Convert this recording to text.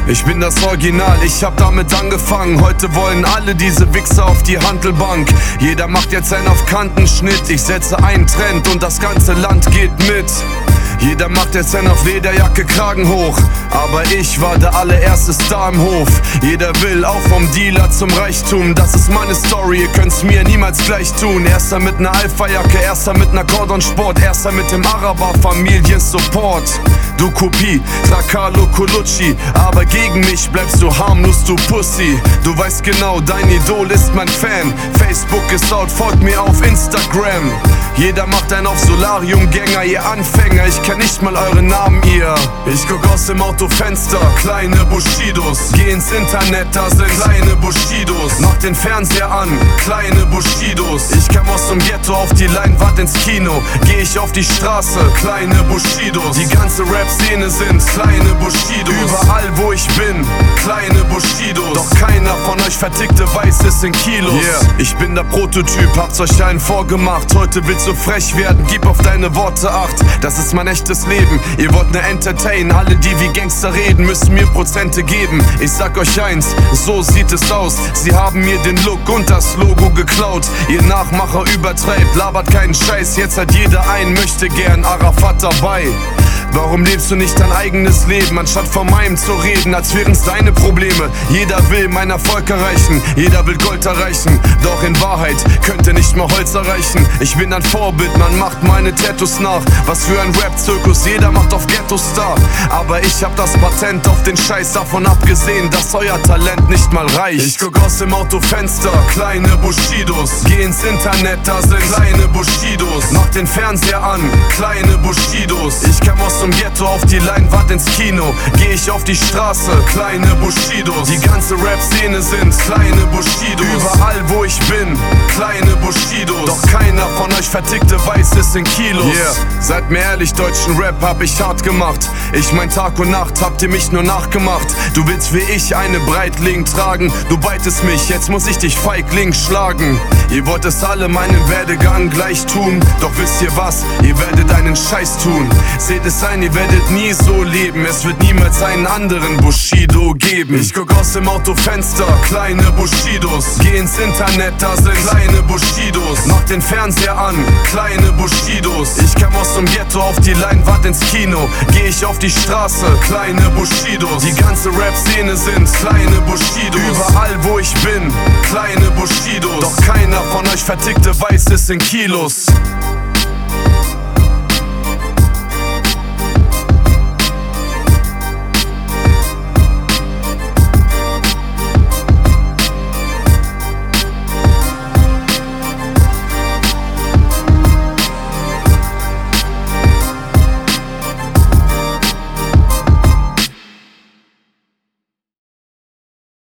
Ich bin das Original, ich hab damit angefangen. Heute wollen alle diese Wichser auf die Hantelbank. Jeder macht jetzt einen auf Kantenschnitt. Ich setze einen Trend und das ganze Land geht mit. Jeder macht jetzt einen auf Lederjacke, Kragen hoch. Aber ich war der allererste Star im Hof. Jeder will auch vom Dealer zum Reichtum. Das ist meine Story, ihr könnt's mir niemals gleich tun. Erster mit ner Alpha-Jacke, erster mit ner Cordon-Sport, erster mit dem Araber-Familien-Support. Du Kopie, trag Carlo Colucci, aber gegen mich bleibst du harmlos, du Pussy. Du weißt genau, dein Idol ist mein Fan. Facebook ist out, folgt mir auf Instagram. Jeder macht einen auf Solarium-Gänger, ihr Anfänger, ich kenn nicht mal euren Namen, ihr. Ich guck aus dem Autofenster, kleine Bushidos. Geh ins Internet, da sind kleine Bushidos. Mach den Fernseher an, kleine Bushidos. Ich kam aus dem Ghetto auf die Leinwand ins Kino. Geh ich auf die Straße, kleine Bushidos. Die ganze Rap-Szene sind kleine Bushidos. Überall wo ich bin, kleine Bushidos. Doch keiner von euch vertickte Weißes in Kilos. Yeah. Ich bin der Prototyp, habt's euch allen vorgemacht. Heute willst du frech werden, gib auf deine Worte Acht. Das ist mein echtes Leben, ihr wollt ne Entertain. Alle die wie Gangster reden, müssen mir Prozente geben. Ich sag euch eins, so sieht es aus. Sie haben mir den Look und das Logo geklaut. Ihr Nachmacher übertreibt, labert keinen Scheiß. Jetzt hat jeder einen, möchte gern Arafat dabei. Warum lebst du nicht dein eigenes Leben, anstatt von meinem zu reden, als wären's deine Probleme? Jeder will meinen Erfolg erreichen, jeder will Gold erreichen. Doch in Wahrheit könnte nicht mal Holz erreichen. Ich bin ein Vorbild, man macht meine Tattoos nach. Was für ein Rap-Zirkus, jeder macht auf Ghetto-Star. Aber ich hab das Patent auf den Scheiß, davon abgesehen, dass euer Talent nicht mal reicht. Ich guck aus dem Autofenster, kleine Bushidos. Geh ins Internet, da sind kleine Bushidos. Mach den Fernseher an, kleine Bushidos. Ich kam aus dem Ghetto auf die Leinwand ins Kino. Geh ich auf die Straße, kleine Bushidos. Die ganze Rap-Szene sind kleine Bushidos. Überall wo ich bin, kleine Bushidos. Doch keiner von euch vertickte Weißes in Kilos. Yeah. Seid mir ehrlich, deutschen Rap hab ich hart gemacht. Ich mein Tag und Nacht, habt ihr mich nur nachgemacht. Du willst wie ich eine Breitling tragen. Du beitest mich, jetzt muss ich dich Feigling schlagen. Ihr wollt es alle meinen Werdegang gleich tun. Doch wisst ihr was, ihr werdet einen Scheiß tun. Seht es ein, ihr werdet nie so leben. Es wird niemals einen anderen Bushido geben. Ich guck aus dem Autofenster, kleine Bushidos. Geh ins Internet, da sind kleine Bushidos. Mach den Fernseher an, kleine Bushidos. Ich kam aus dem Ghetto auf die Leinwand ins Kino. Geh ich auf die Straße, kleine Bushidos. Die ganze Rap-Szene sind kleine Bushidos. Überall wo ich bin, kleine Bushidos. Doch keiner von euch vertickte Weißes in Kilos.